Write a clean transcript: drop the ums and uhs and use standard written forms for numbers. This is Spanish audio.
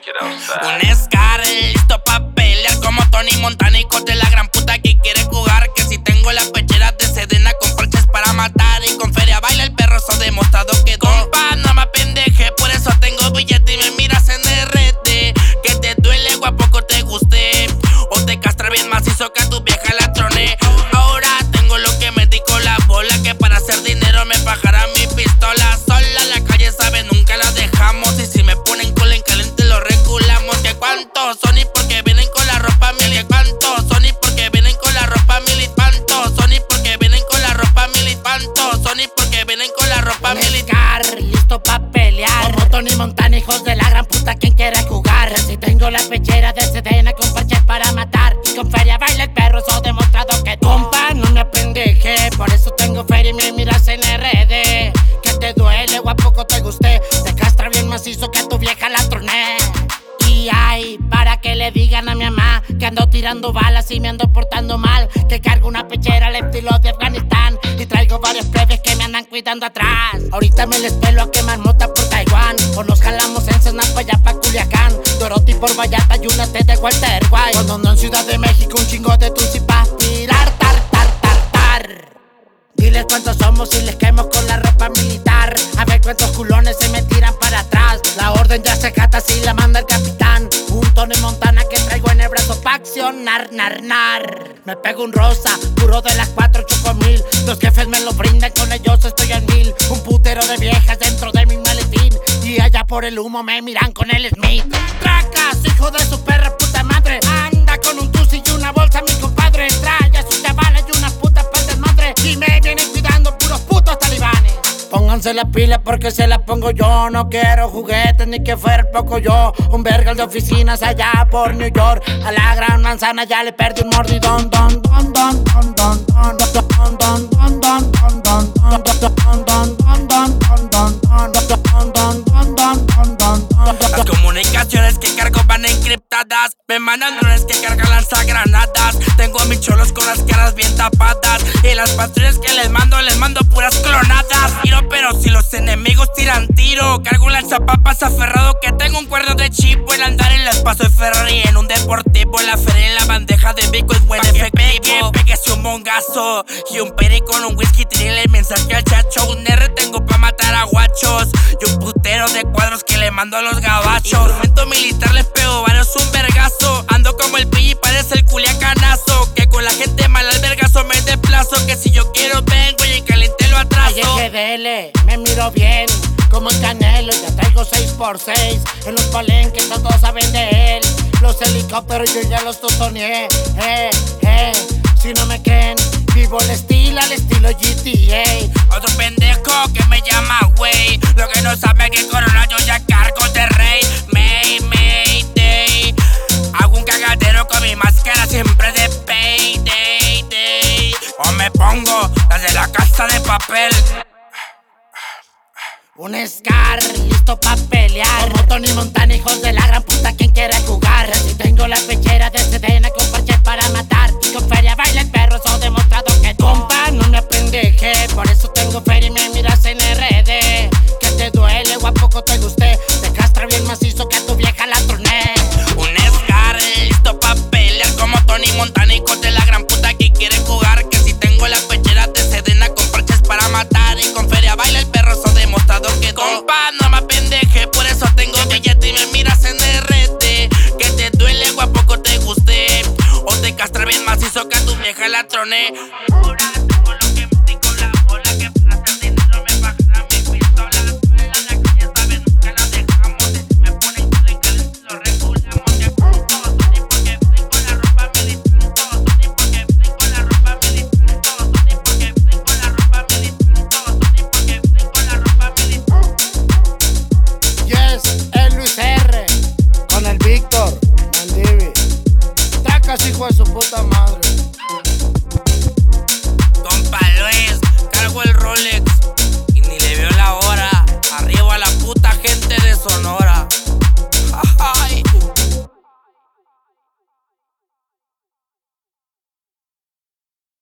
it outside. Un Scar listo pa' pelear como Tony Montana, hijo de la gran puta que quiere jugar. Que si tengo las pecheras de Sedena con parches para matar y con feria baila el perro, eso demostrado que compa, no me apendeje, por eso tengo billete y me miras en RD. Que te duele o a poco te guste, o te castra bien macizo que a tu vieja la troné. Ahora tengo lo que me di con la bola, que para hacer dinero me bajará mi pistola. Sola la calle sabe, nunca la dejamos, y si me ponen cola en caliente lo reculamos. Que cuántos son y porque vienen con la ropa mil, que cuántos son y porque vienen con la ropa mil, y cuántos son y porque vienen con la ropa mil, y cuántos son y porque vienen con la ropa mil. Scar, listo pa' pelear como Tony Montana, hijos de la gran puta, quien quiera jugar. Si tengo la pechera de Sedena con parches para matar y con feria baila el perro, eso demostrado que compa, no me apendeje, por eso tengo feria y me miras en RD. Que te duele o a poco te guste, te castra bien macizo que a tu vieja la troné. Y ay, para que le digan a mi mamá que ando tirando balas y me ando portando mal, que cargo una pechera al estilo de Afganistán y traigo varios plebes que me andan cuidando atrás. Ahorita me les pelo a quemar mota por Taiwán, o nos jalamos en Cena pa' allá pa' Culiacán, Dorothy por Vallarta y una T de Walter White. Cuando ando en Ciudad de México un chingo de Tulsi pa' tirar tar. Diles cuántos somos y les quemo con la ropa militar. A ver cuántos culones se me tiran para atrás. La orden ya se jata si la manda el capitán. Un Tony Montana que traigo en el brazo pa' accionar, nar. Me pego un rosa, puro de las 4, chupo 1000. Los jefes me lo brindan, con ellos estoy en 1000. Un putero de viejas dentro de mi maletín, y allá por el humo me miran con el Smith. Tracas, hijo de su perra puta madre. Anda con un tusi y una bolsa mi compadre. Trae a sus chavales y unas putas pa'l desmadre, y me vienen cuidando puros putos talibanes. Pónganse la pila porque se la pongo yo. No quiero juguetes ni que fuera el poco yo. Un vergal de oficinas allá por New York. A la gran manzana ya le perdí un mordidón. Las comunicaciones que cargo van encriptadas, me mandan drones que cargan lanzagranadas. Tengo a mis cholos con las caras bien tapadas, y las patrullas que les mando puras clonadas. Tiro, pero si los enemigos tiran tiro, cargo un lanzapapas aferrado que tengo un cuerno de chipo. El andar en las paso de Ferrari en un deportivo, la feria en la bandeja de bico es buen efectivo. Péguese un mongazo y un peri con un whisky, tiré el mensaje al chacho. Un R tengo pa' matar a guachos y un putero de cuadros que le mando a los gabachos. Instrumento militar les pego varios un vergazo. Ando como el pilli, parece el culiacanazo, que con la gente mala al vergazo me desplazo. Que si yo quiero vengo y en caliente lo atraso. Ay, GDL, me miro bien como el Canelo, ya traigo 6x6. En los palenques todos saben de él. Los helicópteros yo ya los totoneé. Si no me creen, vivo el estilo al estilo GTA. Otro pendejo que me llama güey, lo que no sabe que corona yo ya cargo de rey. Mayday, hago un cagadero con mi máscara siempre de payday. O me pongo las de la Casa de Papel. Un Scar, listo pa' pelear como Tony Montana, hijos de la gran puta, quien quiera jugar. Si tengo la pechera de Sedena con parches para matar y con feria baila el perro, eso demostrado que compa, no me apendeje, por eso tengo feria y me miras en RD. Que te duele o a poco te guste, te castra bien macizo que a tu vieja la troné. Un Scar, listo pa' pelear como Tony Montana, hijos de la gran puta que quiere jugar. Que si tengo la pechera de Sedena con parches para matar y con feria baila el perro, eso demostrado que compa, no me apendeje, por eso tengo billete y me miras en RD. Que te duele o a poco te guste, o te castra bien macizo que a tu vieja la troné.